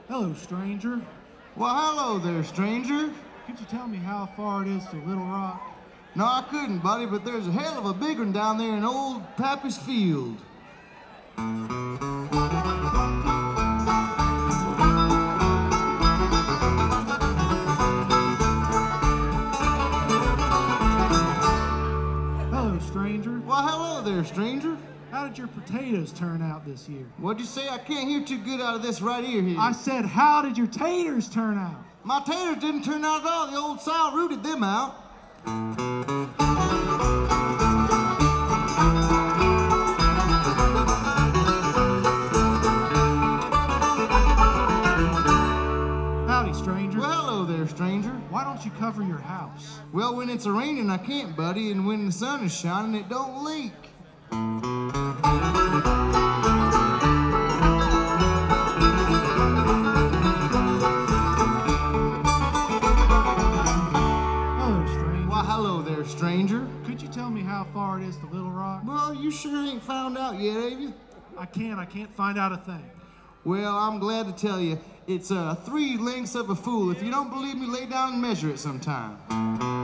Hello, stranger. Well, hello there, stranger. Could you tell me how far it is to Little Rock? No, I couldn't, buddy, but there's a hell of a big one down there in old Pappy's Field. Hello, stranger. Well, hello there, stranger. How did your potatoes turn out this year? What'd you say? I can't hear too good out of this right ear here. I said, how did your taters turn out? My taters didn't turn out at all. The old sow rooted them out. Howdy, stranger. Well, hello there, stranger. Why don't you cover your house? Well, when it's raining, I can't, buddy, and when the sun is shining, it don't leak. Hello, stranger. Why, hello there, stranger. Could you tell me how far it is to Little Rock? Well, you sure ain't found out yet, have you? I can't find out a thing. Well, I'm glad to tell you, it's 3 lengths of a fool. If you don't believe me, lay down and measure it sometime.